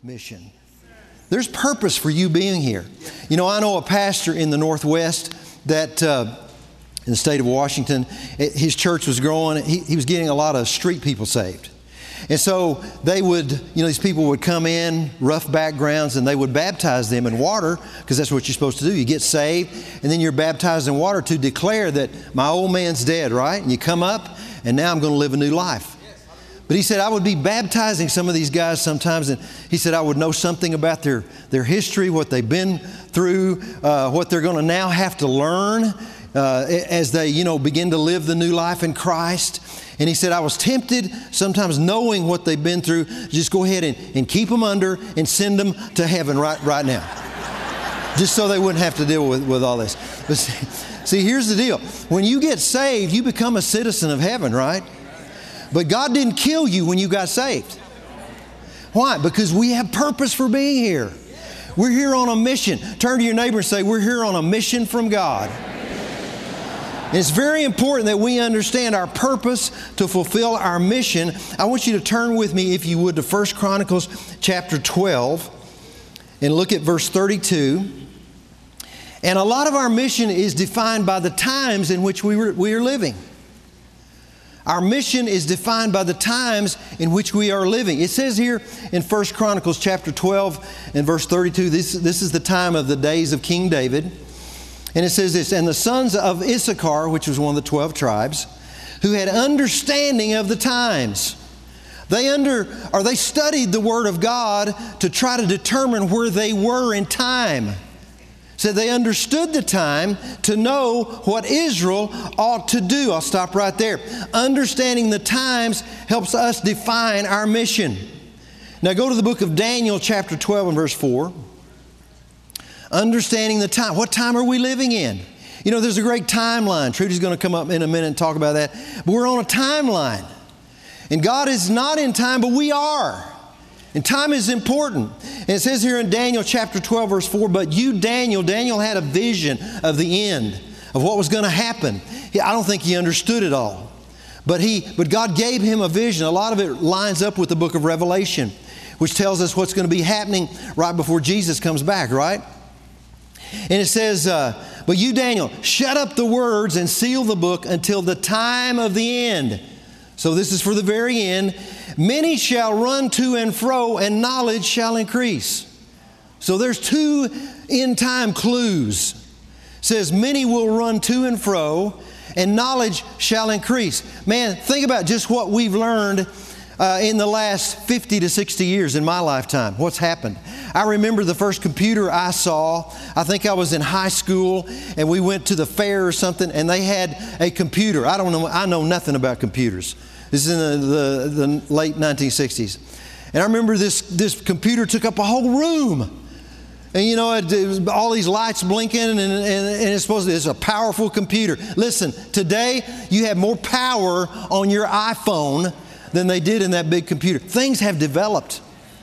mission. There's purpose for you being here. You know, I know a pastor in the Northwest that in the state of Washington, his church was growing. He was getting a lot of street people saved. And so they would, these people would come in, rough backgrounds, and they would baptize them in water, because that's what you're supposed to do. You get saved, and then you're baptized in water to declare that my old man's dead, right? And you come up, and now I'm going to live a new life. But he said, I would be baptizing some of these guys sometimes, and he said I would know something about their history, what they've been through, what they're going to now have to learn as they, begin to live the new life in Christ. And he said, I was tempted, sometimes knowing what they've been through, just go ahead and keep them under and send them to heaven right now. Just so they wouldn't have to deal with all this. But see, here's the deal. When you get saved, you become a citizen of heaven, right? But God didn't kill you when you got saved. Why? Because we have purpose for being here. We're here on a mission. Turn to your neighbor and say, we're here on a mission from God. And it's very important that we understand our purpose to fulfill our mission. I want you to turn with me, if you would, to 1 Chronicles chapter 12 and look at verse 32. And a lot of our mission is defined by the times in which we are living. Our mission is defined by the times in which we are living. It says here in 1 Chronicles chapter 12 and verse 32, this is the time of the days of King David. And it says this, and the sons of Issachar, which was one of the 12 tribes, who had understanding of the times. They studied the Word of God to try to determine where they were in time. So they understood the time to know what Israel ought to do. I'll stop right there. Understanding the times helps us define our mission. Now go to the book of Daniel chapter 12 and verse 4. Understanding the time. What time are we living in? There's a great timeline. Trudy's going to come up in a minute and talk about that. But we're on a timeline. And God is not in time, but we are. And time is important. And it says here in Daniel chapter 12 verse 4, but you, Daniel had a vision of the end, of what was going to happen. I don't think he understood it all. But God gave him a vision. A lot of it lines up with the book of Revelation, which tells us what's going to be happening right before Jesus comes back, right? And it says, but you, Daniel, shut up the words and seal the book until the time of the end. So this is for the very end. Many shall run to and fro, and knowledge shall increase. So there's two end time clues. It says many will run to and fro, and knowledge shall increase. Man, think about just what we've learned in the last 50 to 60 years in my lifetime. What's happened? I remember the first computer I saw. I think I was in high school, and we went to the fair or something, and they had a computer. I know nothing about computers. This is in the late 1960s. And I remember this computer took up a whole room. And it was all these lights blinking, and it's a powerful computer. Listen, today you have more power on your iPhone than they did in that big computer. Things have developed.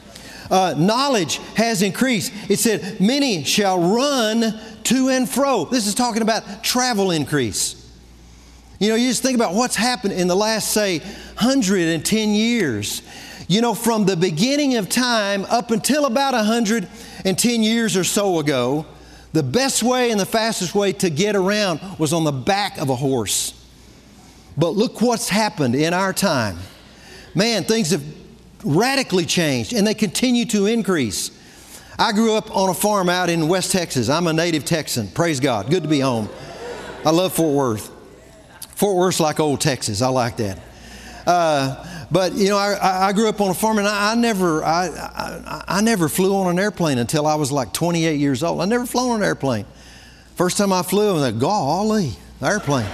Knowledge has increased. It said, many shall run to and fro. This is talking about travel increase. You just think about what's happened in the last, say, 110 years. From the beginning of time up until about 110 years or so ago, the best way and the fastest way to get around was on the back of a horse. But look what's happened in our time. Man, things have radically changed, and they continue to increase. I grew up on a farm out in West Texas. I'm a native Texan. Praise God. Good to be home. I love Fort Worth. Fort Worth's like old Texas. I like that. But I grew up on a farm, and I never flew on an airplane until I was like 28 years old. I never flown on an airplane. First time I flew, I was like, golly, airplane.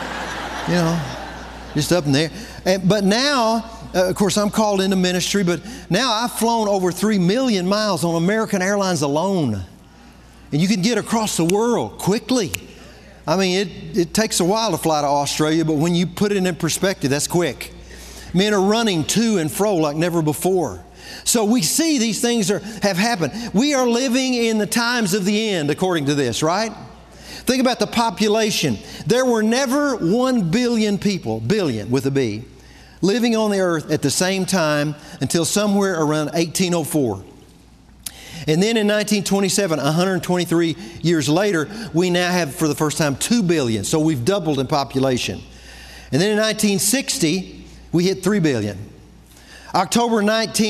Just up in there. But now, of course, I'm called into ministry, but now I've flown over 3 million miles on American Airlines alone. And you can get across the world quickly. I mean, it takes a while to fly to Australia, but when you put it in perspective, that's quick. Men are running to and fro like never before. So we see these things have happened. We are living in the times of the end, according to this, right? Think about the population. There were never 1 billion people, billion with a B, living on the earth at the same time until somewhere around 1804. And then in 1927, 123 years later, we now have, for the first time, 2 billion. So we've doubled in population. And then in 1960, we hit 3 billion. October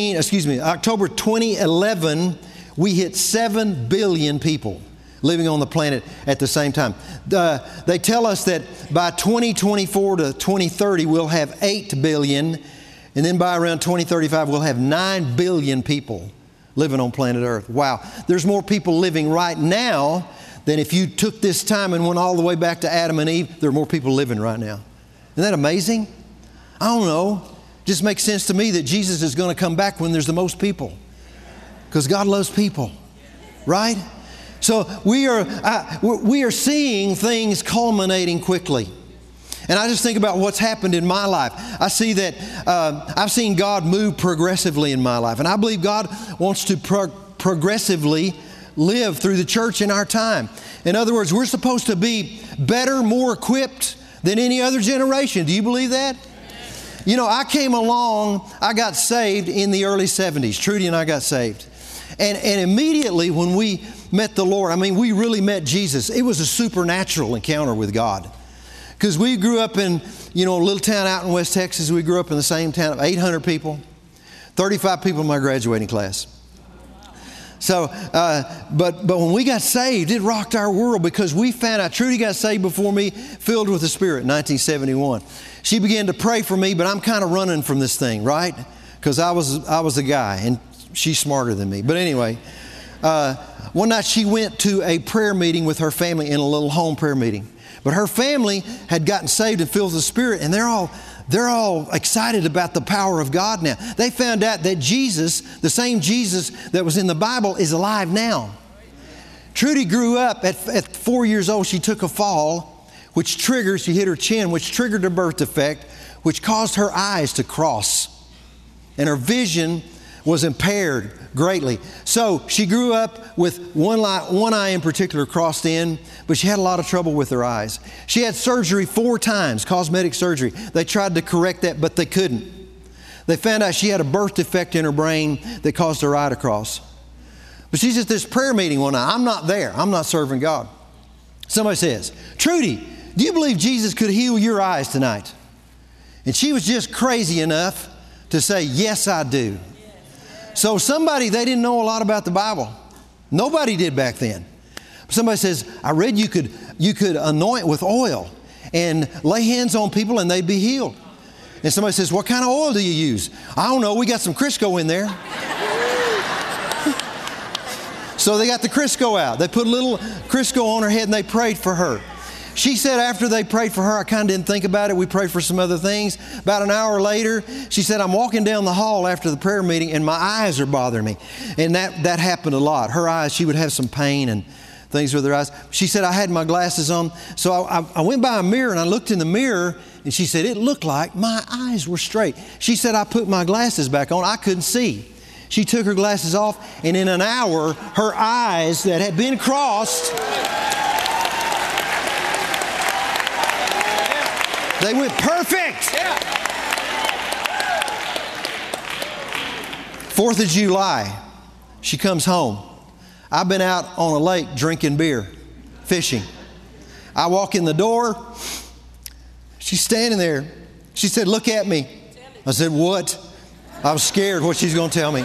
2011, we hit 7 billion people living on the planet at the same time. They tell us that by 2024 to 2030, we'll have 8 billion. And then by around 2035, we'll have 9 billion people living on planet Earth. Wow. There's more people living right now than if you took this time and went all the way back to Adam and Eve. There are more people living right now. Isn't that amazing? I don't know. It just makes sense to me that Jesus is going to come back when there's the most people. Because God loves people. Right? So we are seeing things culminating quickly. And I just think about what's happened in my life. I see that I've seen God move progressively in my life. And I believe God wants to progressively live through the church in our time. In other words, we're supposed to be better, more equipped than any other generation. Do you believe that? You know, I came along, I got saved in the early 70s. Trudy and I got saved. And immediately when we met the Lord, I mean, we really met Jesus. It was a supernatural encounter with God. Because we grew up in, a little town out in West Texas. We grew up in the same town of 800 people, 35 people in my graduating class. So, but when we got saved, it rocked our world because we found out, Trudy got saved before me, filled with the Spirit in 1971. She began to pray for me, but I'm kind of running from this thing, right? Because I was a guy and she's smarter than me. But anyway, one night she went to a prayer meeting with her family in a little home prayer meeting. But her family had gotten saved and filled with the Spirit, and they're all excited about the power of God now. They found out that Jesus, the same Jesus that was in the Bible, is alive now. Trudy grew up at 4 years old. She took a fall, she hit her chin, which triggered a birth defect, which caused her eyes to cross. And her vision was impaired greatly. So she grew up with one eye in particular crossed in, but she had a lot of trouble with her eyes. She had surgery 4 times, cosmetic surgery. They tried to correct that, but they couldn't. They found out she had a birth defect in her brain that caused her eye to cross. But she's at this prayer meeting one night. I'm not there. I'm not serving God. Somebody says, Trudy, do you believe Jesus could heal your eyes tonight? And she was just crazy enough to say, yes, I do. So they didn't know a lot about the Bible. Nobody did back then. Somebody says, I read you could anoint with oil and lay hands on people and they'd be healed. And somebody says, what kind of oil do you use? I don't know. We got some Crisco in there. So they got the Crisco out. They put a little Crisco on her head and they prayed for her. She said after they prayed for her, I kind of didn't think about it. We prayed for some other things. About an hour later, she said, I'm walking down the hall after the prayer meeting and my eyes are bothering me. And that happened a lot. Her eyes, she would have some pain and things with her eyes. She said, I had my glasses on. So I went by a mirror and I looked in the mirror and she said, it looked like my eyes were straight. She said, I put my glasses back on. I couldn't see. She took her glasses off and in an hour, her eyes that had been crossed, they went perfect. 4th of July, she comes home. I've been out on a lake drinking beer, fishing. I walk in the door. She's standing there. She said, look at me. I said, what? I was scared what she's going to tell me.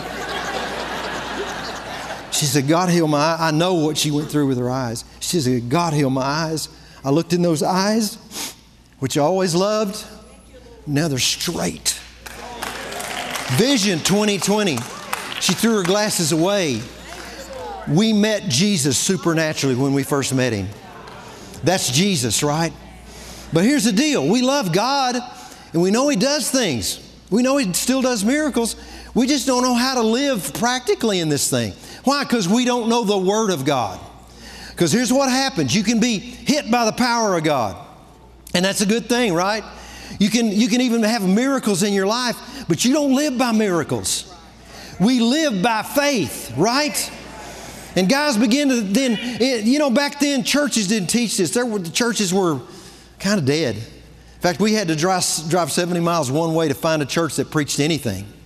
She said, God heal my eyes. I know what she went through with her eyes. She said, God heal my eyes. I looked in those eyes, which I always loved. Now they're straight. Vision 2020. She threw her glasses away. We met Jesus supernaturally when we first met Him. That's Jesus, right? But here's the deal. We love God and we know He does things. We know He still does miracles. We just don't know how to live practically in this thing. Why? Because we don't know the Word of God. Because here's what happens. You can be hit by the power of God. And that's a good thing, right? You can even have miracles in your life, but you don't live by miracles. We live by faith, right? And guys begin to then, back then churches didn't teach this. The churches were kind of dead. In fact, we had to drive 70 miles one way to find a church that preached anything.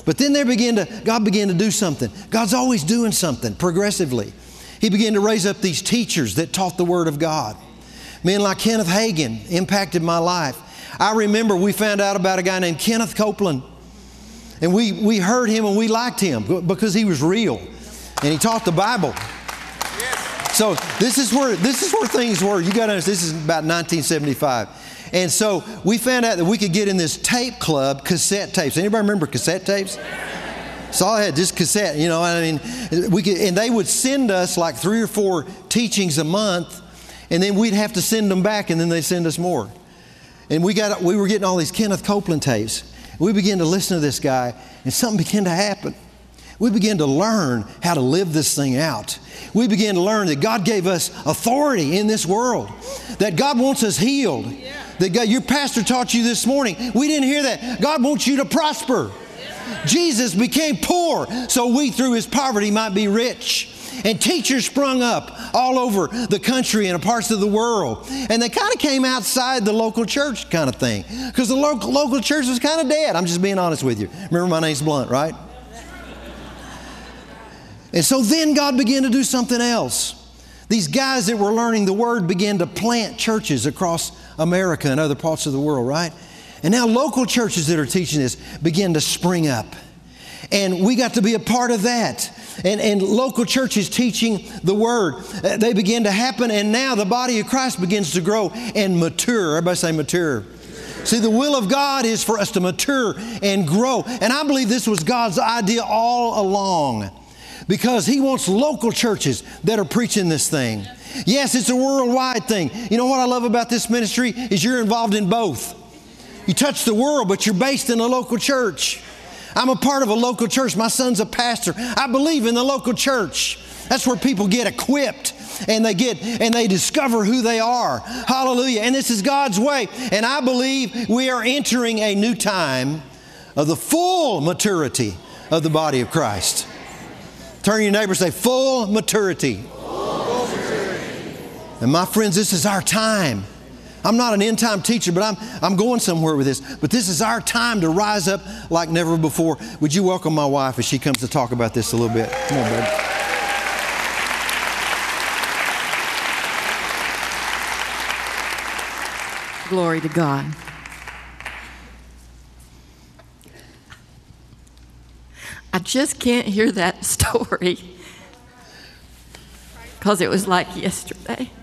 But then God began to do something. God's always doing something progressively. He began to raise up these teachers that taught the Word of God. Men like Kenneth Hagin impacted my life. I remember we found out about a guy named Kenneth Copeland. And we heard him and we liked him because he was real. And he taught the Bible. So this is where things were. You got to understand, this is about 1975. And so we found out that we could get in this tape club, cassette tapes. Anybody remember cassette tapes? So I had just cassette, you know, I mean, and they would send us like 3 or 4 teachings a month, and then we'd have to send them back, and then they'd send us more. And we were getting all these Kenneth Copeland tapes. We began to listen to this guy, and something began to happen. We began to learn how to live this thing out. We began to learn that God gave us authority in this world, that God wants us healed. That God, your pastor taught you this morning. We didn't hear that. God wants you to prosper. Jesus became poor so we through His poverty might be rich. And teachers sprung up all over the country and parts of the world. And they kind of came outside the local church kind of thing. Because the local church was kind of dead. I'm just being honest with you. Remember, my name's Blunt, right? And so then God began to do something else. These guys that were learning the Word began to plant churches across America and other parts of the world, right? And now local churches that are teaching this begin to spring up. And we got to be a part of that. And local churches teaching the Word, they begin to happen. And now the body of Christ begins to grow and mature. Everybody say mature. See, the will of God is for us to mature and grow. And I believe this was God's idea all along, because He wants local churches that are preaching this thing. Yes, it's a worldwide thing. You know what I love about this ministry is you're involved in both. You touch the world, but you're based in a local church. I'm a part of a local church. My son's a pastor. I believe in the local church. That's where people get equipped and they discover who they are. Hallelujah. And this is God's way. And I believe we are entering a new time of the full maturity of the body of Christ. Turn to your neighbor and say, full maturity. Full maturity. And my friends, this is our time. I'm not an end-time teacher, but I'm going somewhere with this. But this is our time to rise up like never before. Would you welcome my wife as she comes to talk about this a little bit? Come on, baby. Glory to God. I just can't hear that story because it was like yesterday.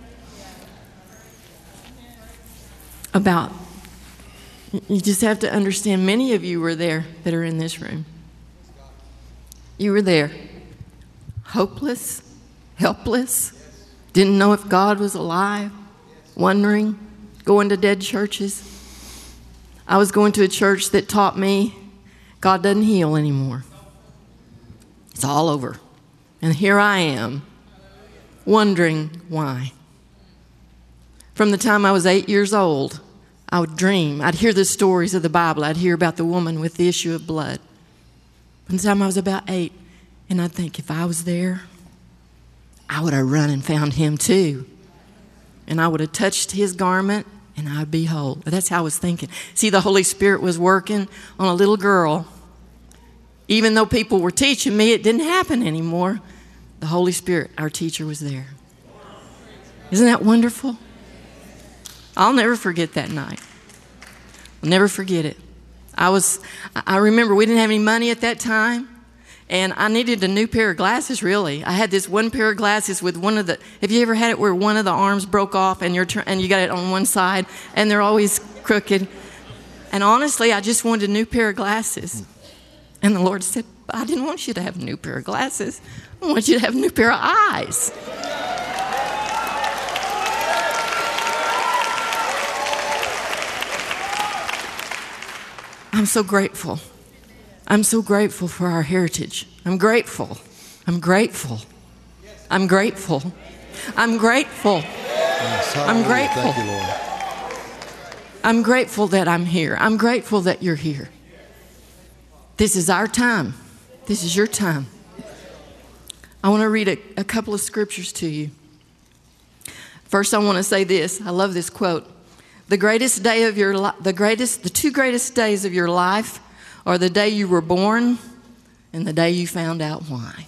About, you just have to understand, many of you were there that are in this room. You were there, hopeless, helpless, didn't know if God was alive, wondering, going to dead churches. I was going to a church that taught me God doesn't heal anymore. It's all over. And here I am, wondering why. From the time I was 8 years old, I would dream. I'd hear the stories of the Bible. I'd hear about the woman with the issue of blood. From the time I was about 8, and I'd think, if I was there, I would have run and found him too. And I would have touched his garment, and I'd be whole. That's how I was thinking. See, the Holy Spirit was working on a little girl. Even though people were teaching me, it didn't happen anymore. The Holy Spirit, our teacher, was there. Isn't that wonderful? I'll never forget that night. I'll never forget it. I remember we didn't have any money at that time, and I needed a new pair of glasses, really. I had this one pair of glasses with one of the, have you ever had it where one of the arms broke off and you got it on one side, and they're always crooked? And honestly, I just wanted a new pair of glasses. And the Lord said, I didn't want you to have a new pair of glasses. I want you to have a new pair of eyes. I'm so grateful. I'm so grateful for our heritage. I'm grateful. I'm grateful. I'm grateful. I'm grateful. Yes, I'm grateful. Thank you, Lord. I'm grateful that I'm here. I'm grateful that you're here. This is our time. This is your time. I want to read a couple of scriptures to you. First, I want to say this. I love this quote. The two greatest days of your life are the day you were born and the day you found out why.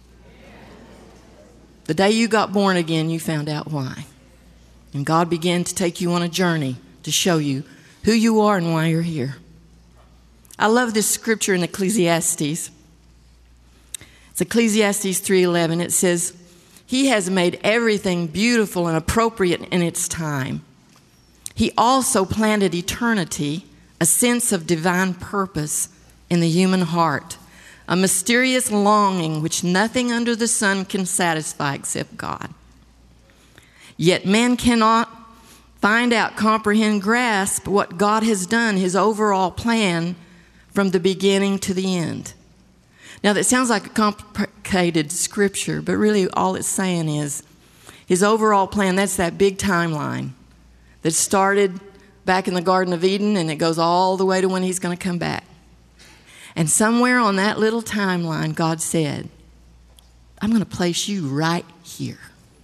The day you got born again, you found out why. And God began to take you on a journey to show you who you are and why you're here. I love this scripture in Ecclesiastes. It's Ecclesiastes 3:11. It says, He has made everything beautiful and appropriate in its time. He also planted eternity, a sense of divine purpose in the human heart, a mysterious longing which nothing under the sun can satisfy except God. Yet man cannot find out, comprehend, grasp what God has done, his overall plan from the beginning to the end. Now that sounds like a complicated scripture, but really all it's saying is his overall plan, that's that big timeline that started back in the Garden of Eden and it goes all the way to when he's going to come back. And somewhere on that little timeline, God said, I'm going to place you right here.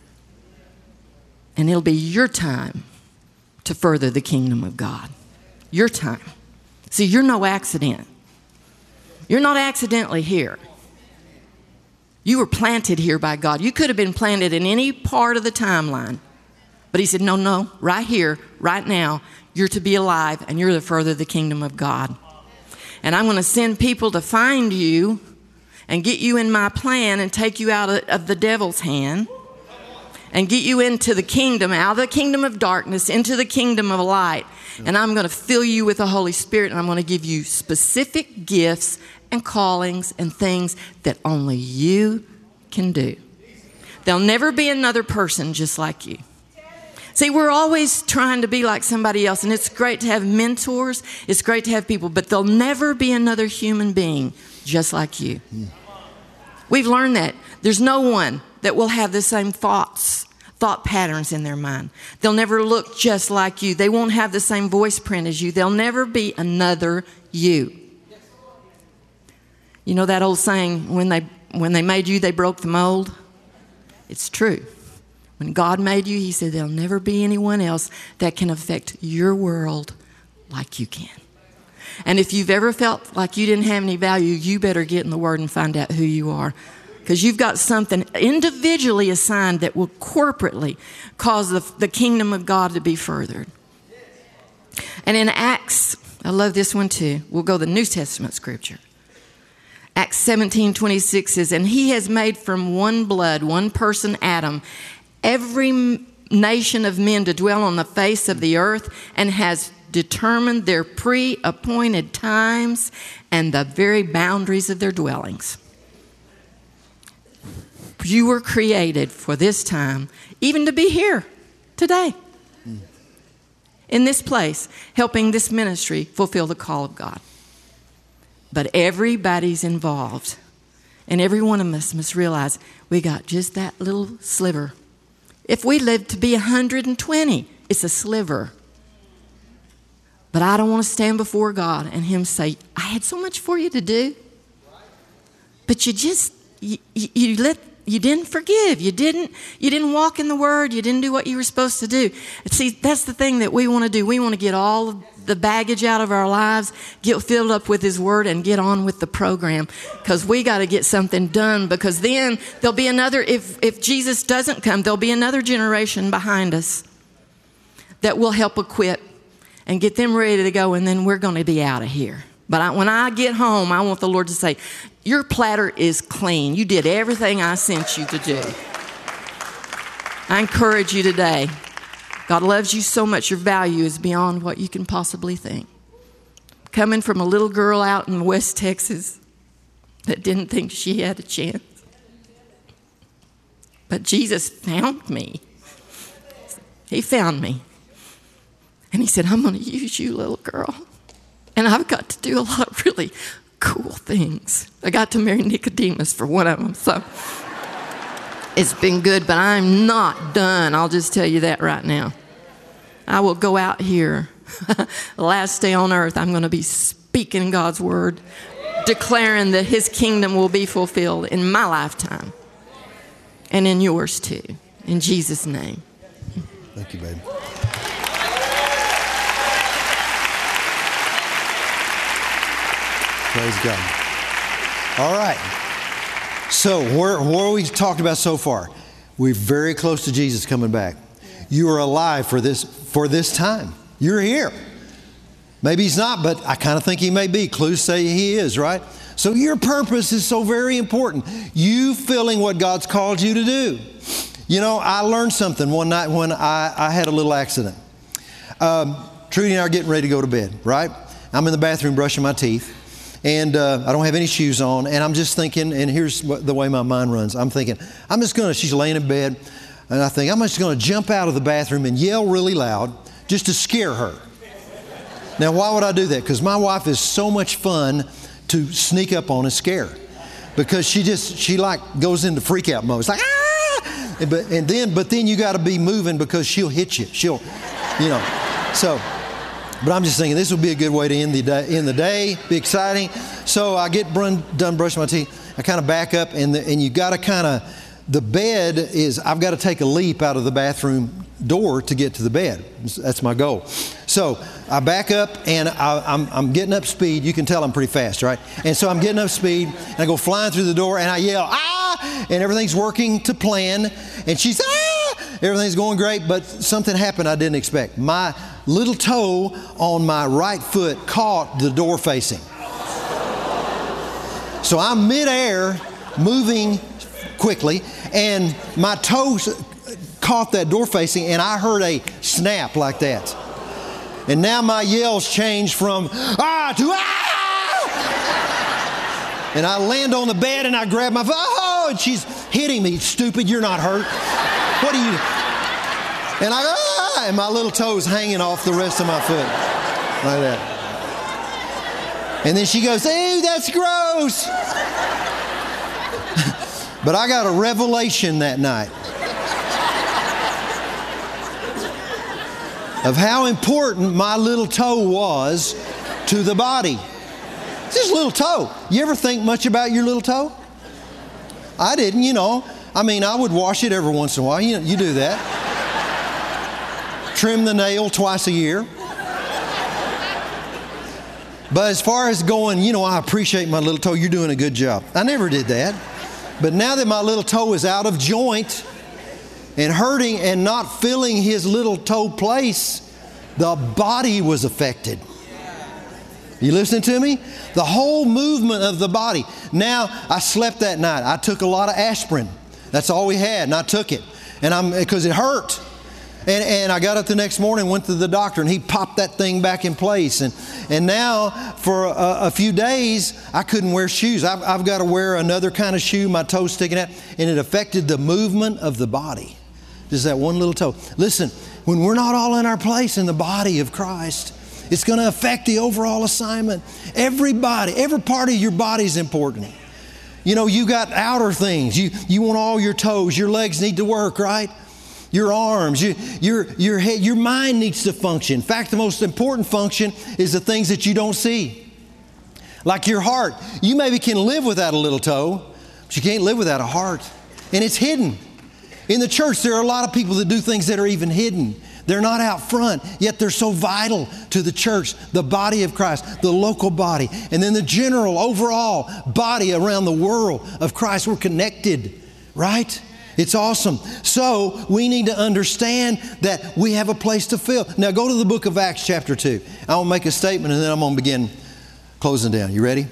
And it'll be your time to further the kingdom of God. Your time. See, you're no accident. You're not accidentally here. You were planted here by God. You could have been planted in any part of the timeline. But he said, no, right here, right now, you're to be alive and you're to further the kingdom of God. And I'm going to send people to find you and get you in my plan and take you out of the devil's hand and get you into the kingdom, out of the kingdom of darkness, into the kingdom of light. And I'm going to fill you with the Holy Spirit, and I'm going to give you specific gifts and callings and things that only you can do. There'll never be another person just like you. See, we're always trying to be like somebody else, and it's great to have mentors. It's great to have people, but there'll never be another human being just like you. We've learned that. There's no one that will have the same thought patterns in their mind. They'll never look just like you. They won't have the same voice print as you. There'll never be another you. You know that old saying, when they made you, they broke the mold? It's true. When God made you, he said, there'll never be anyone else that can affect your world like you can. And if you've ever felt like you didn't have any value, you better get in the Word and find out who you are. Because you've got something individually assigned that will corporately cause the kingdom of God to be furthered. And in Acts, I love this one too. We'll go to the New Testament scripture. Acts 17:26 says, and he has made from one blood, one person, Adam, every nation of men to dwell on the face of the earth, and has determined their pre-appointed times and the very boundaries of their dwellings. You were created for this time, even to be here today, in this place, helping this ministry fulfill the call of God. But everybody's involved, and every one of us must realize we got just that little sliver. If we live to be 120, it's a sliver. But I don't want to stand before God and him say, I had so much for you to do, but you didn't forgive. You didn't walk in the Word. You didn't do what you were supposed to do. See, that's the thing that we want to do. We want to get all of the baggage out of our lives, get filled up with his Word, and get on with the program. Because we got to get something done. Because then there'll be another, if Jesus doesn't come, there'll be another generation behind us that will help equip and get them ready to go. And then we're going to be out of here. But when I get home, I want the Lord to say, your platter is clean. You did everything I sent you to do. I encourage you today. God loves you so much. Your value is beyond what you can possibly think. Coming from a little girl out in West Texas that didn't think she had a chance. But Jesus found me. He found me. And he said, I'm going to use you, little girl. And I've got to do a lot of really cool things. I got to marry Nicodemus for one of them. So it's been good, but I'm not done. I'll just tell you that right now. I will go out here. The last day on earth, I'm going to be speaking God's word, declaring that his kingdom will be fulfilled in my lifetime and in yours too. In Jesus' name. Thank you, baby. Praise God. All right. So where are we talked about so far? We're very close to Jesus coming back. You are alive for this time. You're here. Maybe He's not, but I kind of think He may be. Clues say He is, right? So your purpose is so very important. You feeling what God's called you to do. You know, I learned something one night when I had a little accident. Trudy and I are getting ready to go to bed, right? I'm in the bathroom brushing my teeth. And I don't have any shoes on, and I'm just thinking, and here's the way my mind runs. I'm thinking, she's laying in bed, and I think, I'm just going to jump out of the bathroom and yell really loud just to scare her. Now, why would I do that? Because my wife is so much fun to sneak up on and scare. Because she like goes into freak out mode. It's like, ah! But then you got to be moving because she'll hit you. She'll, you know, so... But I'm just thinking this will be a good way to end the day, be exciting. So I get done brushing my teeth. I kind of back up, and you got to kind of, the bed is, I've got to take a leap out of the bathroom door to get to the bed. That's my goal. So I back up, and I'm getting up speed. You can tell I'm pretty fast, right? And so I'm getting up speed, and I go flying through the door, and I yell, ah! And everything's working to plan. And she's, ah! Everything's going great, but something happened I didn't expect. My little toe on my right foot caught the door facing. So I'm midair, moving quickly, and my toe caught that door facing, and I heard a snap like that. And now my yells changed from ah to ah! And I land on the bed, and I grab my foot. Oh, and she's hitting me. Stupid, you're not hurt. What are you? And I go, ah! And my little toe's hanging off the rest of my foot. Like that. And then she goes, ew, that's gross. But I got a revelation that night of how important my little toe was to the body. It's just a little toe. You ever think much about your little toe? I didn't, you know. I mean, I would wash it every once in a while. You do that. Trim the nail twice a year. But as far as going, you know, I appreciate my little toe. You're doing a good job. I never did that. But now that my little toe is out of joint and hurting and not filling his little toe place, the body was affected. You listening to me? The whole movement of the body. Now, I slept that night. I took a lot of aspirin. That's all we had, and I took it. And because it hurt. And I got up the next morning, went to the doctor, and he popped that thing back in place. And now, for a few days, I couldn't wear shoes. I've got to wear another kind of shoe, my toes sticking out. And it affected the movement of the body. Just that one little toe. Listen, when we're not all in our place in the body of Christ, it's going to affect the overall assignment. Everybody, every part of your body is important. You know, you got outer things. You want all your toes. Your legs need to work, right? Your arms, your head, your mind needs to function. In fact, the most important function is the things that you don't see. Like your heart. You maybe can live without a little toe, but you can't live without a heart. And it's hidden. In the church, there are a lot of people that do things that are even hidden. They're not out front, yet they're so vital to the church, the body of Christ, the local body, and then the general, overall body around the world of Christ. We're connected, right? It's awesome. So we need to understand that we have a place to fill. Now go to the book of Acts chapter 2. I will make a statement and then I'm going to begin closing down. You ready?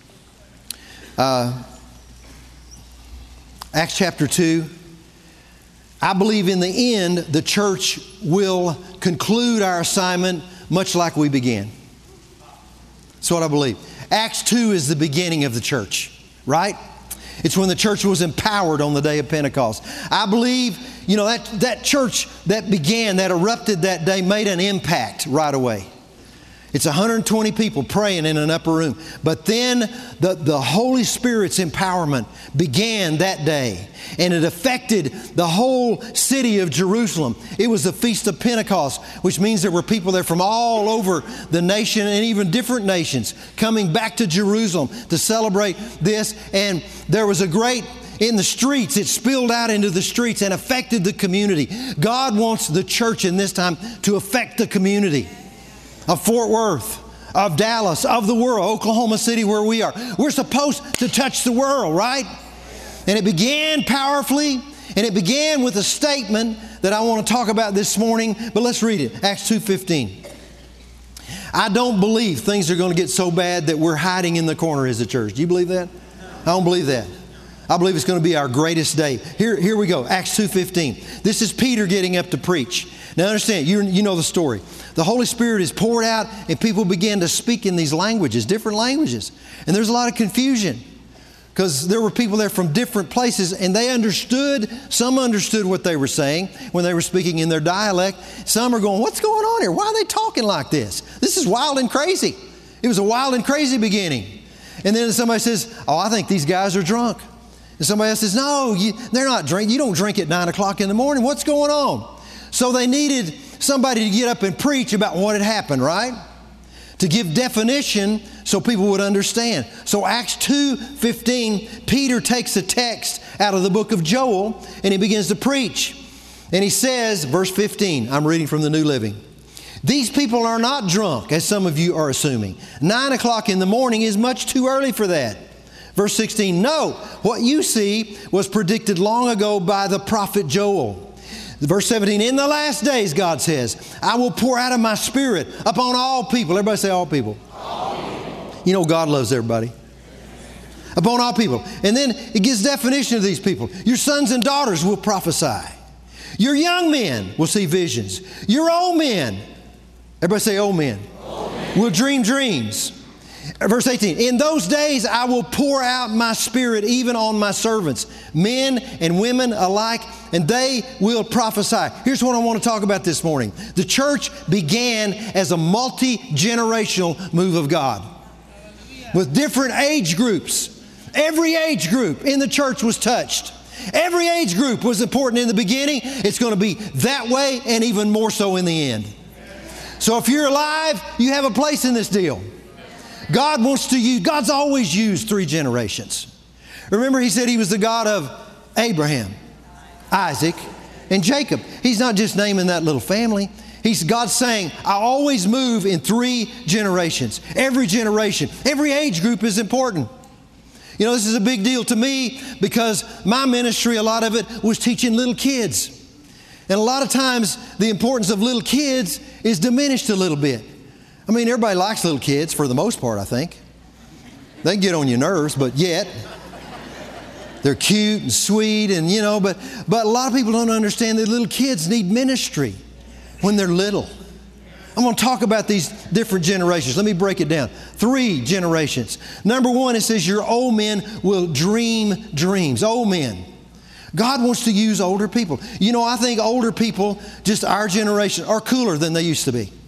Acts chapter 2. I believe in the end the church will conclude our assignment much like we began. That's what I believe. Acts 2 is the beginning of the church, right? It's when the church was empowered on the day of Pentecost. I believe, you know, that church that began, that erupted that day, made an impact right away. It's 120 people praying in an upper room. But then the Holy Spirit's empowerment began that day. And it affected the whole city of Jerusalem. It was the Feast of Pentecost, which means there were people there from all over the nation and even different nations coming back to Jerusalem to celebrate this. And there was a great, in the streets, it spilled out into the streets and affected the community. God wants the church in this time to affect the community of Fort Worth, of Dallas, of the world, Oklahoma City where we are. We're supposed to touch the world, right? And it began powerfully, and it began with a statement that I want to talk about this morning, but let's read it. Acts 2:15. I don't believe things are going to get so bad that we're hiding in the corner as a church. Do you believe that? I don't believe that. I believe it's going to be our greatest day. Here we go, Acts 2:15. This is Peter getting up to preach. Now understand, you know the story. The Holy Spirit is poured out and people began to speak in these languages, different languages. And there's a lot of confusion because there were people there from different places and they understood, some understood what they were saying when they were speaking in their dialect. Some are going, what's going on here? Why are they talking like this? This is wild and crazy. It was a wild and crazy beginning. And then somebody says, oh, I think these guys are drunk. And somebody else says, no, they're not drunk. You don't drink at 9 o'clock in the morning. What's going on? So they needed somebody to get up and preach about what had happened, right? To give definition so people would understand. So Acts 2:15, Peter takes a text out of the book of Joel and he begins to preach. And he says, verse 15, I'm reading from the New Living. These people are not drunk, as some of you are assuming. 9 o'clock in the morning is much too early for that. Verse 16, no, what you see was predicted long ago by the prophet Joel. Verse 17, in the last days, God says, I will pour out of my Spirit upon all people. Everybody say all people. All people. You know God loves everybody. Upon all people. And then it gives definition of these people. Your sons and daughters will prophesy. Your young men will see visions. Your old men, everybody say old men, will dream dreams. Verse 18, in those days I will pour out my Spirit even on my servants, men and women alike, and they will prophesy. Here's what I want to talk about this morning. The church began as a multi-generational move of God with different age groups. Every age group in the church was touched. Every age group was important in the beginning. It's going to be that way and even more so in the end. So if you're alive, you have a place in this deal. God wants to use, God's always used 3 generations. Remember, He said He was the God of Abraham, Isaac, and Jacob. He's not just naming that little family. God's saying, I always move in 3 generations. Every generation, every age group is important. You know, this is a big deal to me because my ministry, a lot of it was teaching little kids. And a lot of times the importance of little kids is diminished a little bit. I mean, everybody likes little kids for the most part, I think. They can get on your nerves, but yet they're cute and sweet and, you know, but a lot of people don't understand that little kids need ministry when they're little. I'm going to talk about these different generations. Let me break it down. 3 generations. Number 1, it says your old men will dream dreams. Old men. God wants to use older people. You know, I think older people, just our generation, are cooler than they used to be.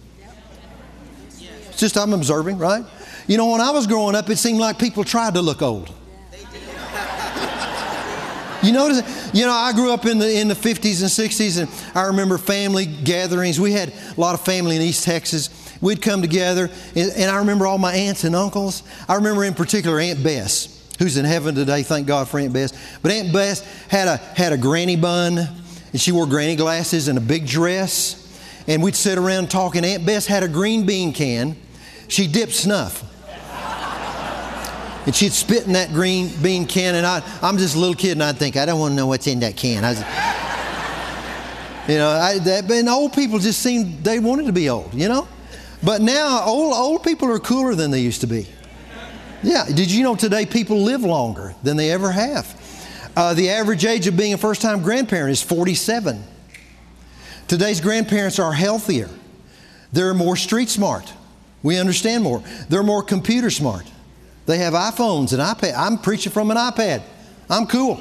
Just I'm observing, right? You know, when I was growing up, it seemed like people tried to look old. You notice, you know, I grew up in the 50s and 60s, and I remember family gatherings. We had a lot of family in East Texas. We'd come together, and I remember all my aunts and uncles. I remember in particular Aunt Bess, who's in heaven today. Thank God for Aunt Bess. But Aunt Bess had a granny bun, and she wore granny glasses and a big dress. And we'd sit around talking. Aunt Bess had a green bean can. She dipped snuff. And she'd spit in that green bean can, and I'm just a little kid, and I'd think, I don't want to know what's in that can. And old people just seemed, they wanted to be old, you know? But now, old people are cooler than they used to be. Yeah, did you know today people live longer than they ever have? The average age of being a first-time grandparent is 47. Today's grandparents are healthier. They're more street smart. We understand more. They're more computer smart. They have iPhones and iPads. I'm preaching from an iPad. I'm cool.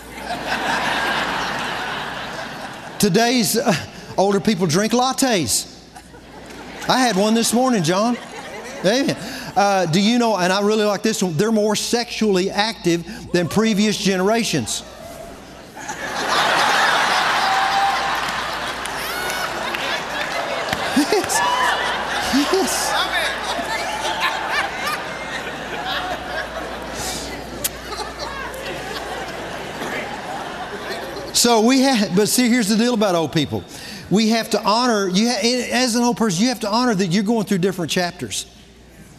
Today's older people drink lattes. I had one this morning, John. Amen. Do you know, and I really like this one, they're more sexually active than previous generations. Yes. So but see, here's the deal about old people. We have to honor, as an old person, you have to honor that you're going through different chapters.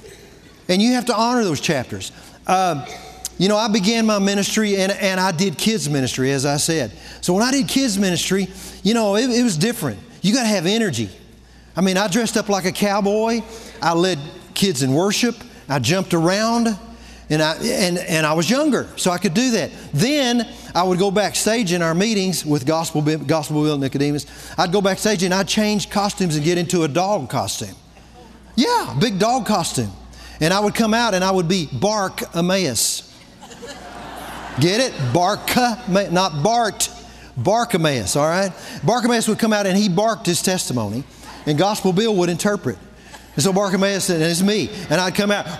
And you have to honor those chapters. You know, I began my ministry and I did kids ministry, as I said. So when I did kids ministry, you know, it was different. You got to have energy. I mean, I dressed up like a cowboy. I led kids in worship. I jumped around. And I was younger, so I could do that. Then I would go backstage in our meetings with Gospelville Nicodemus. I'd go backstage and I'd change costumes and get into a dog costume. Yeah, big dog costume. And I would come out and I would be Bark-Emmaus. Get it? Not Bart. Bark-Emmaus, all right? Bark-Emmaus would come out and he barked his testimony, and Gospel Bill would interpret. And so Bark-Emmaus said, and it's me. And I'd come out,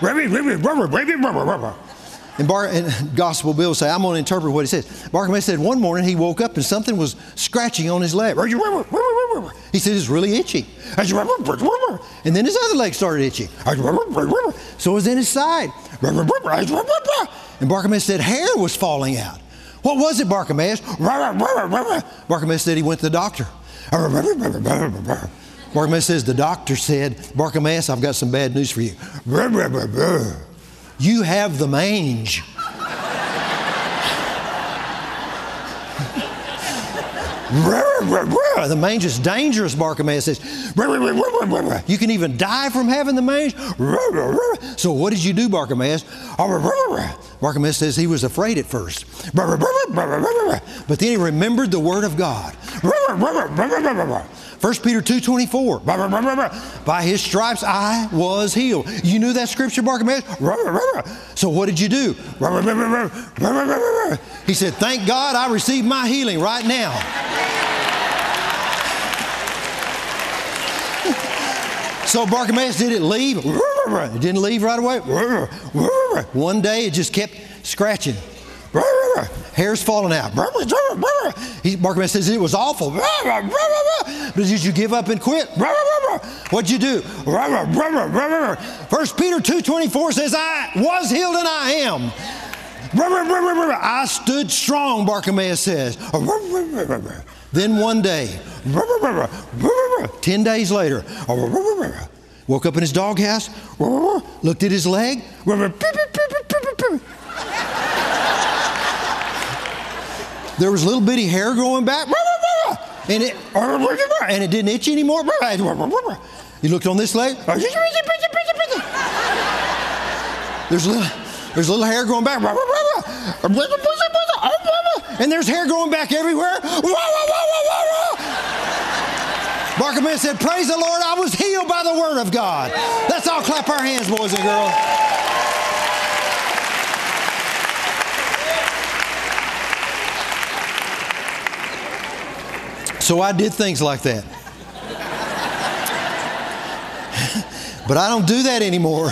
and Gospel Bill would say, I'm going to interpret what he says. Bark-Emmaus said one morning he woke up and something was scratching on his leg. He said, it's really itchy. And then his other leg started itching. So it was in his side. And Bark-Emmaus said hair was falling out. What was it, Bark-Emmaus? Bark-Emmaus said he went to the doctor. Bark-Emmaus says, the doctor said, Bark-Emmaus, I've got some bad news for you. You have the mange. The mange is dangerous, Bark-Emmaus says. You can even die from having the mange. So what did you do, Bark-Emmaus? Bark-Emmaus says he was afraid at first. But then he remembered the Word of God. 1 Peter 2:24. By his stripes I was healed. You knew that scripture, Bark-Emmaus? So what did you do? He said, thank God I received my healing right now. So Bark-Emmaus didn't leave. It didn't leave right away. One day it just kept scratching. Hair's falling out. Bark-Emmaus says it was awful. But did you give up and quit? What'd you do? 1 Peter 2:24 says, I was healed and I am. I stood strong, Bark-Emmaus says. Then one day, 10 days later, woke up in his doghouse, looked at his leg. There was little bitty hair growing back, and it didn't itch anymore. He looked on this leg. There's little hair growing back, and there's hair growing back everywhere. Bark-Emmaus said, praise the Lord, I was healed by the Word of God. Let's all clap our hands, boys and girls. So I did things like that. But I don't do that anymore.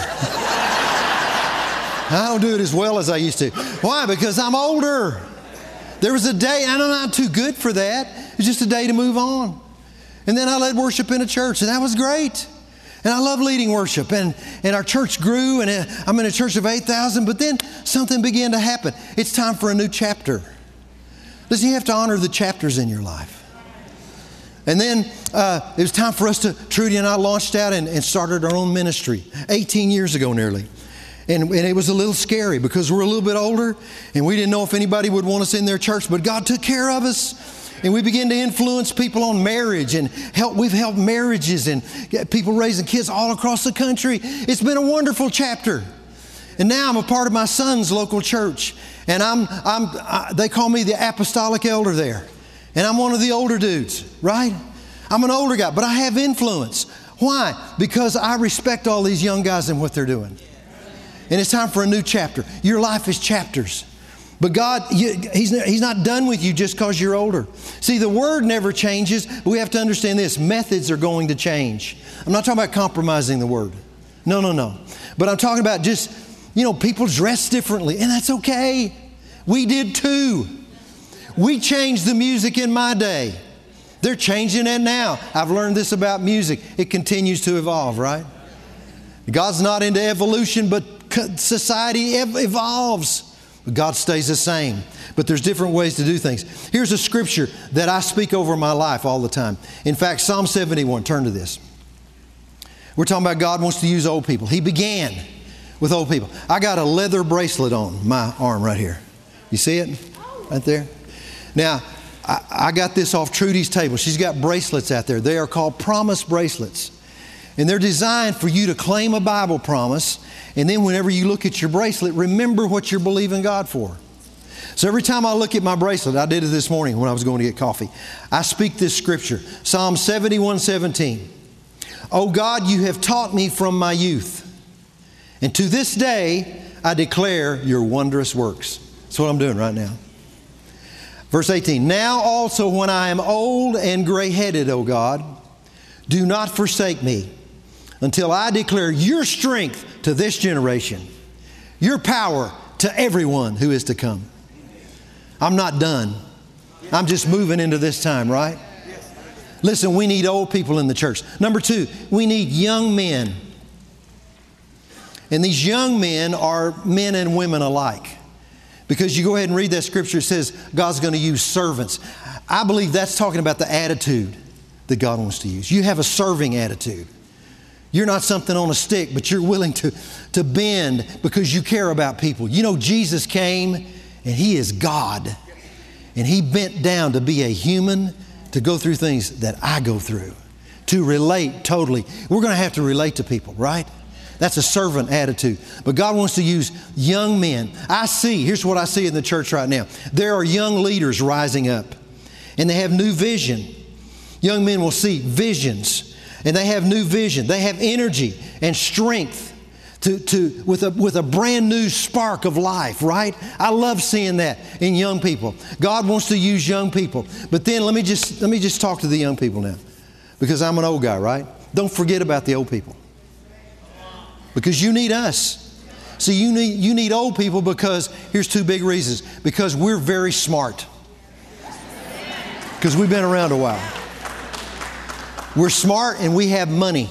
I don't do it as well as I used to. Why? Because I'm older. There was a day, and I'm not too good for that. It's just a day to move on. And then I led worship in a church, and that was great. And I love leading worship. And our church grew, and I'm in a church of 8,000, but then something began to happen. It's time for a new chapter. Listen, you have to honor the chapters in your life. And then it was time for us Trudy and I launched out and started our own ministry 18 years ago nearly. And it was a little scary because we're a little bit older and we didn't know if anybody would want us in their church, but God took care of us. And we began to influence people on marriage and we've helped marriages and people raising kids all across the country. It's been a wonderful chapter. And now I'm a part of my son's local church. And they call me the apostolic elder there. And I'm one of the older dudes, right? I'm an older guy, but I have influence. Why? Because I respect all these young guys and what they're doing. And it's time for a new chapter. Your life is chapters. But God, He's not done with you just because you're older. See, the Word never changes, but we have to understand this. Methods are going to change. I'm not talking about compromising the Word. No. But I'm talking about just, people dress differently, and that's okay. We did too. We changed the music in my day. They're changing it now. I've learned this about music. It continues to evolve, right? God's not into evolution, but society evolves. But God stays the same. But there's different ways to do things. Here's a scripture that I speak over my life all the time. In fact, Psalm 71, turn to this. We're talking about God wants to use old people. He began with old people. I got a leather bracelet on my arm right here. You see it right there? Now, I got this off Trudy's table. She's got bracelets out there. They are called promise bracelets. And they're designed for you to claim a Bible promise. And then whenever you look at your bracelet, remember what you're believing God for. So every time I look at my bracelet, I did it this morning when I was going to get coffee, I speak this scripture, Psalm 71:17. Oh God, you have taught me from my youth, and to this day I declare your wondrous works. That's what I'm doing right now. Verse 18, now also when I am old and gray-headed, O God, do not forsake me until I declare your strength to this generation, your power to everyone who is to come. I'm not done. I'm just moving into this time, right? Listen, we need old people in the church. Number two, we need young men. And these young men are men and women alike. Because you go ahead and read that scripture, it says God's going to use servants. I believe that's talking about the attitude that God wants to use. You have a serving attitude. You're not something on a stick, but you're willing to bend because you care about people. You know, Jesus came and He is God. And He bent down to be a human, to go through things that I go through, to relate totally. We're going to have to relate to people, right? That's a servant attitude. But God wants to use young men. Here's what I see in the church right now. There are young leaders rising up, and they have new vision. Young men will see visions, and they have new vision. They have energy and strength with a brand new spark of life, right? I love seeing that in young people. God wants to use young people. But then let me just talk to the young people now, because I'm an old guy, right? Don't forget about the old people. Because you need us. See, you need old people because here's two big reasons. Because we're very smart. Because we've been around a while. We're smart and we have money.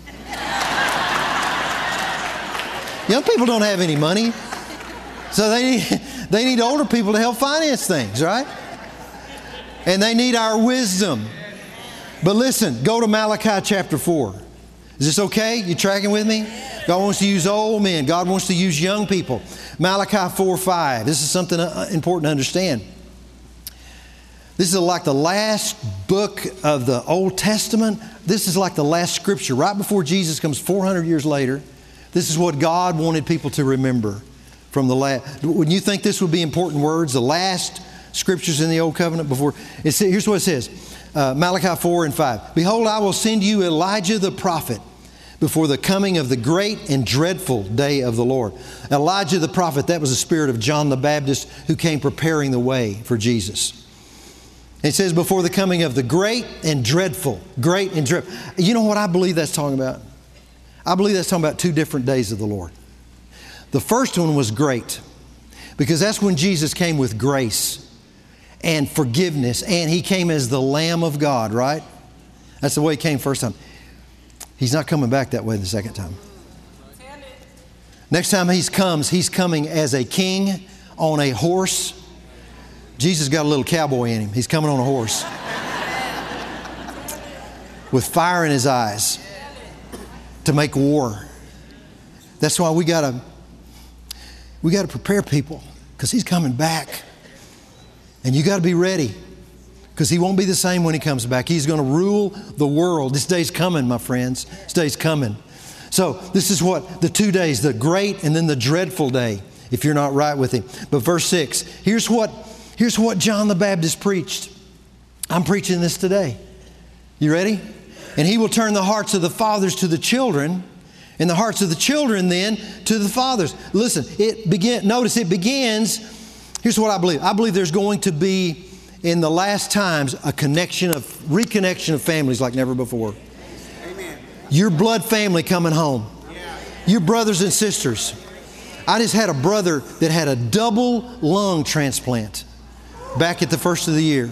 Young people don't have any money. So they need older people to help finance things, right? And they need our wisdom. But listen, go to Malachi chapter 4. Is this okay? You tracking with me? God wants to use old men. God wants to use young people. Malachi 4:5. This is something important to understand. This is like the last book of the Old Testament. This is like the last scripture. Right before Jesus comes 400 years later, this is what God wanted people to remember from the last. Wouldn't you think this would be important words? The last scriptures in the Old Covenant before. Here's what it says. Malachi 4:5. Behold, I will send you Elijah the prophet before the coming of the great and dreadful day of the Lord. Elijah the prophet, that was the spirit of John the Baptist who came preparing the way for Jesus. It says before the coming of the great and dreadful. Great and dreadful. You know what I believe that's talking about? I believe that's talking about two different days of the Lord. The first one was great because that's when Jesus came with grace and forgiveness, and He came as the Lamb of God, right? That's the way He came first time. He's not coming back that way the second time. Next time He's coming as a king on a horse. Jesus got a little cowboy in Him. He's coming on a horse with fire in His eyes to make war. That's why we got to prepare people because He's coming back. And you got to be ready because He won't be the same when He comes back. He's going to rule the world. This day's coming, my friends. This day's coming. So this is what the 2 days, the great and then the dreadful day, if you're not right with Him. But verse 6, here's what John the Baptist preached. I'm preaching this today. You ready? And He will turn the hearts of the fathers to the children, and the hearts of the children then to the fathers. Listen, notice it begins. Here's what I believe. I believe there's going to be, in the last times, a reconnection of families like never before. Amen. Your blood family coming home. Your brothers and sisters. I just had a brother that had a double lung transplant back at the first of the year.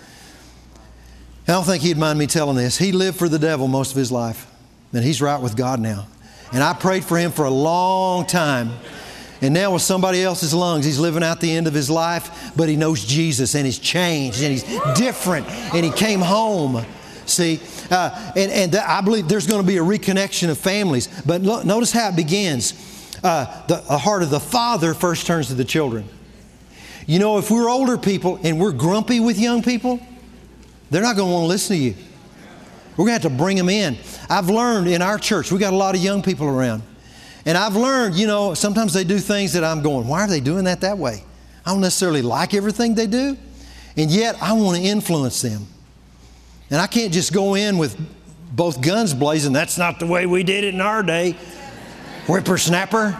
I don't think he'd mind me telling this. He lived for the devil most of his life, and he's right with God now. And I prayed for him for a long time. And now with somebody else's lungs, he's living out the end of his life, but he knows Jesus and he's changed and he's different and he came home. See, I believe there's going to be a reconnection of families. But notice how it begins. the heart of the father first turns to the children. You know, if we're older people and we're grumpy with young people, they're not going to want to listen to you. We're going to have to bring them in. I've learned in our church, we got a lot of young people around. And I've learned, you know, sometimes they do things that I'm going, why are they doing that way? I don't necessarily like everything they do. And yet I want to influence them. And I can't just go in with both guns blazing. That's not the way we did it in our day. Whippersnapper.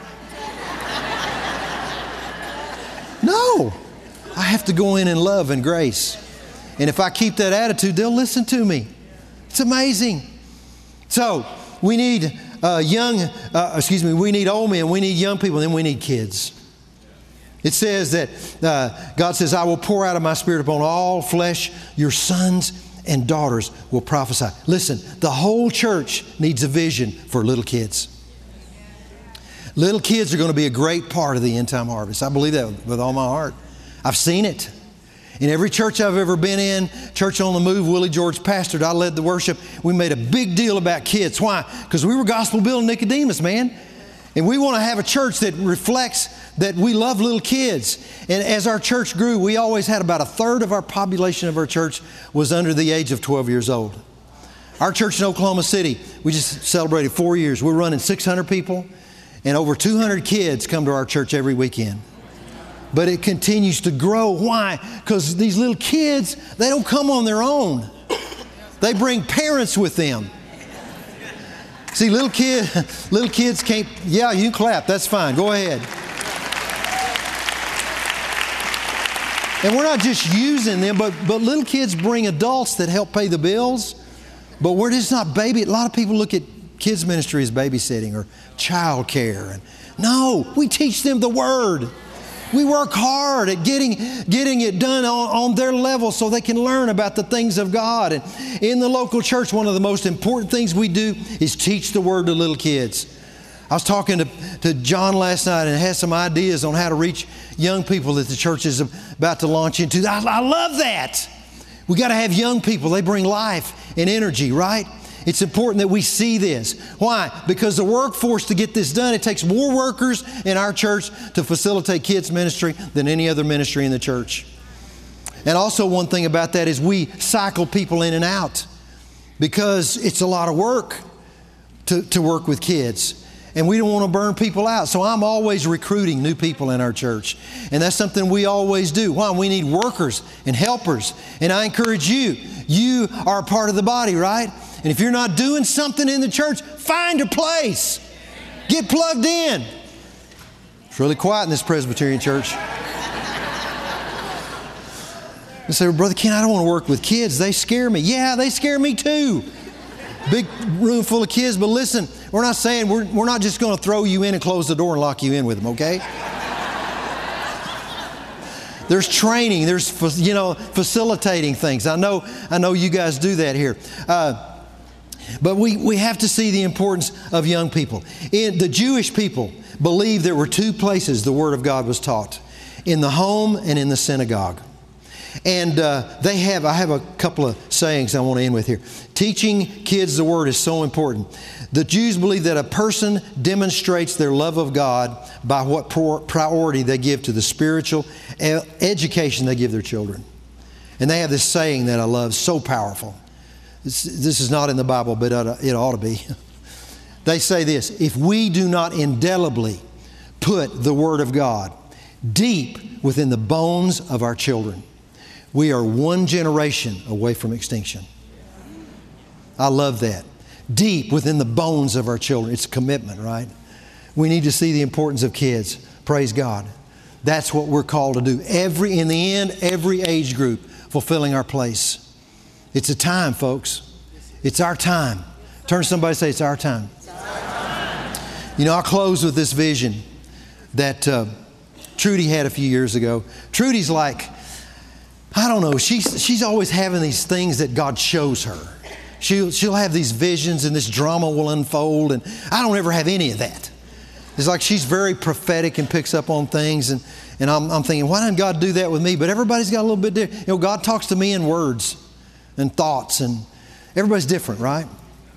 No. I have to go in love and grace. And if I keep that attitude, they'll listen to me. It's amazing. So we need we need old men, we need young people, and then we need kids. It says that God says, I will pour out of my Spirit upon all flesh. Your sons and daughters will prophesy. Listen, the whole church needs a vision for little kids. Little kids are going to be a great part of the end time harvest. I believe that with all my heart. I've seen it. In every church I've ever been in, Church on the Move, Willie George pastored, I led the worship. We made a big deal about kids. Why? Because we were gospel building Nicodemus, man. And we want to have a church that reflects that we love little kids. And as our church grew, we always had about a third of our population of our church was under the age of 12 years old. Our church in Oklahoma City, we just celebrated 4 years. We're running 600 people, and over 200 kids come to our church every weekend. But it continues to grow. Why? Because these little kids, they don't come on their own. They bring parents with them. See, little kids can't, yeah, you can clap, that's fine, go ahead. And we're not just using them, but little kids bring adults that help pay the bills. But we're just not baby. A lot of people look at kids ministry as babysitting or child care. No, we teach them the Word. We work hard at getting it done on their level so they can learn about the things of God. And in the local church, one of the most important things we do is teach the Word to little kids. I was talking to John last night and had some ideas on how to reach young people that the church is about to launch into. I love that. We got to have young people. They bring life and energy, right? It's important that we see this. Why? Because the workforce to get this done, it takes more workers in our church to facilitate kids ministry than any other ministry in the church. And also one thing about that is we cycle people in and out because it's a lot of work to work with kids. And we don't want to burn people out. So I'm always recruiting new people in our church. And that's something we always do. Why? We need workers and helpers. And I encourage you. You are a part of the body, right? And if you're not doing something in the church, find a place. Get plugged in. It's really quiet in this Presbyterian church. You say, well, Brother Ken, I don't want to work with kids. They scare me. Yeah, they scare me too. Big room full of kids. But listen, we're not saying we're not just going to throw you in and close the door and lock you in with them, okay? There's training. There's, facilitating things. I know you guys do that here. But we have to see the importance of young people. The Jewish people believed there were two places the Word of God was taught, in the home and in the synagogue. And I have a couple of sayings I want to end with here. Teaching kids the Word is so important. The Jews believe that a person demonstrates their love of God by what priority they give to the spiritual education they give their children. And they have this saying that I love, so powerful. This is not in the Bible, but it ought to be. They say this: if we do not indelibly put the Word of God deep within the bones of our children, we are one generation away from extinction. I love that. Deep within the bones of our children. It's a commitment, right? We need to see the importance of kids. Praise God. That's what we're called to do. In the end, every age group fulfilling our place. It's a time, folks. It's our time. Turn to somebody and say, it's our time. It's our time. You know, I'll close with this vision that Trudy had a few years ago. Trudy's like, I don't know, she's always having these things that God shows her. She'll have these visions and this drama will unfold, and I don't ever have any of that. It's like she's very prophetic and picks up on things, and I'm thinking, why didn't God do that with me? But everybody's got a little bit different. You know, God talks to me in words and thoughts, and everybody's different, right?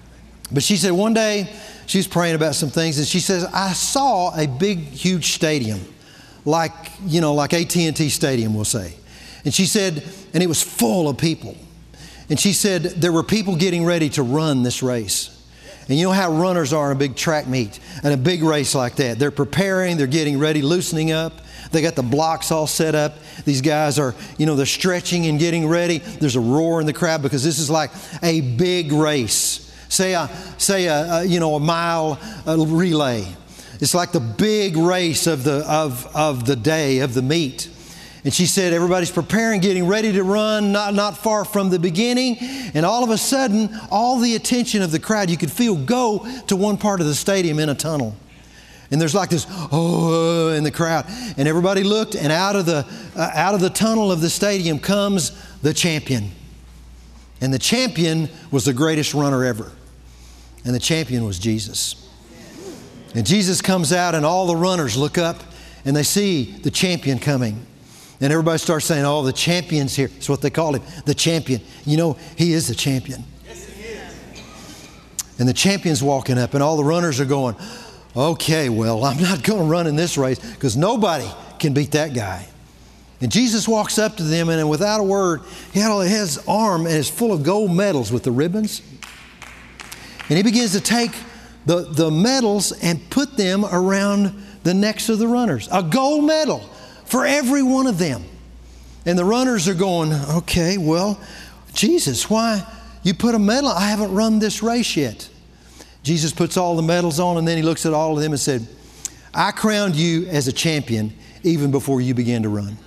But she said one day she was praying about some things, and she says, I saw a big, huge stadium, like AT&T Stadium, we'll say. And she said, and it was full of people. And she said there were people getting ready to run this race. And you know how runners are in a big track meet and a big race like that. They're preparing, they're getting ready, loosening up. They got the blocks all set up. These guys are, they're stretching and getting ready. There's a roar in the crowd because this is like a big race. Say a mile relay. It's like the big race of the day, of the meet. And she said everybody's preparing, getting ready to run, not far from the beginning. And all of a sudden, all the attention of the crowd you could feel go to one part of the stadium in a tunnel. And there's like this, in the crowd. And everybody looked, and out of the tunnel of the stadium comes the champion. And the champion was the greatest runner ever. And the champion was Jesus. And Jesus comes out, and all the runners look up, and they see the champion coming. And everybody starts saying, oh, the champion's here. That's what they call him, the champion. He is the champion. Yes, he is. And the champion's walking up, and all the runners are going, okay, well, I'm not going to run in this race because nobody can beat that guy. And Jesus walks up to them, and without a word, he had his arm and it's full of gold medals with the ribbons. And he begins to take the medals and put them around the necks of the runners. A gold medal for every one of them. And the runners are going, okay, well, Jesus, why you put a medal? I haven't run this race yet. Jesus puts all the medals on, and then he looks at all of them and said, I crowned you as a champion even before you began to run.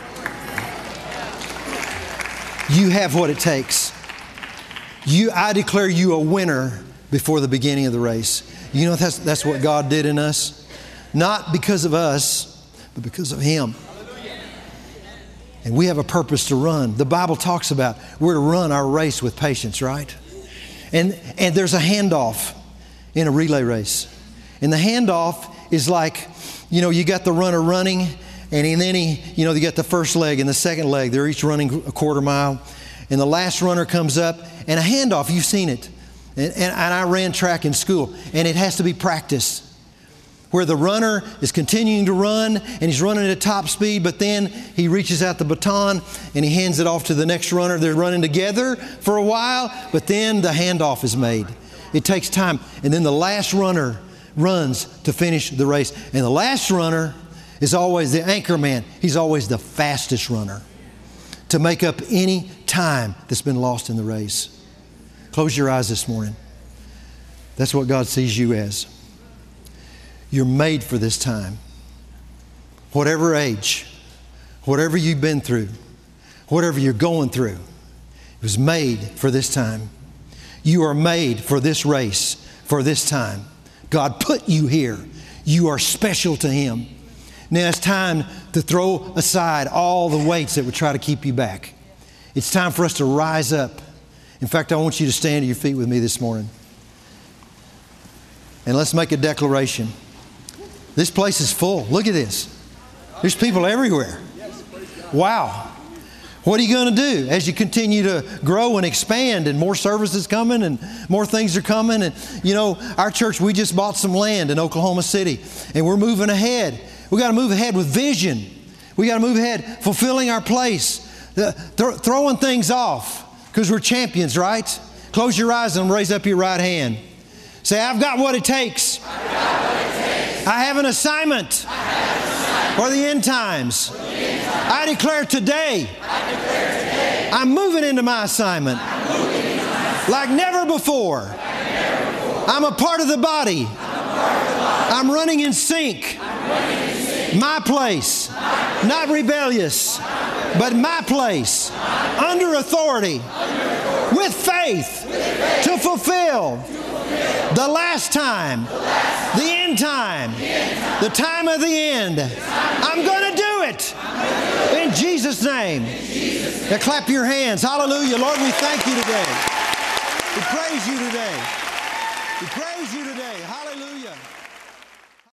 You have what it takes. I declare you a winner before the beginning of the race. That's what God did in us. Not because of us, but because of Him. And we have a purpose to run. The Bible talks about we're to run our race with patience, right? And there's a handoff in a relay race. And the handoff is like, you got the runner running, and then you got the first leg and the second leg. They're each running a quarter mile. And the last runner comes up, and a handoff, you've seen it. And I ran track in school, and it has to be practiced. Where the runner is continuing to run, and he's running at top speed, but then he reaches out the baton and he hands it off to the next runner. They're running together for a while, but then the handoff is made. It takes time. And then the last runner runs to finish the race. And the last runner is always the anchor man. He's always the fastest runner to make up any time that's been lost in the race. Close your eyes this morning. That's what God sees you as. You're made for this time. Whatever age, whatever you've been through, whatever you're going through, it was made for this time. You are made for this race, for this time. God put you here. You are special to Him. Now it's time to throw aside all the weights that would try to keep you back. It's time for us to rise up. In fact, I want you to stand to your feet with me this morning. And let's make a declaration. This place is full. Look at this. There's people everywhere. Wow. What are you going to do as you continue to grow and expand, and more services coming and more things are coming? And our church, we just bought some land in Oklahoma City, and we're moving ahead. We got to move ahead with vision. We got to move ahead, fulfilling our place, throwing things off because we're champions, right? Close your eyes and raise up your right hand. Say, I've got what it takes. I have an assignment for the end times. I declare today, I'm moving into my assignment like never before. I'm a part of the body. I'm running in sync. My place, not rebellious, but my place, under authority, with faith to fulfill the last time, the end time, the time of the end. I'm going to do it in Jesus' name. Now clap your hands. Hallelujah. Lord, we thank you today. We praise you today. We praise you today. Hallelujah.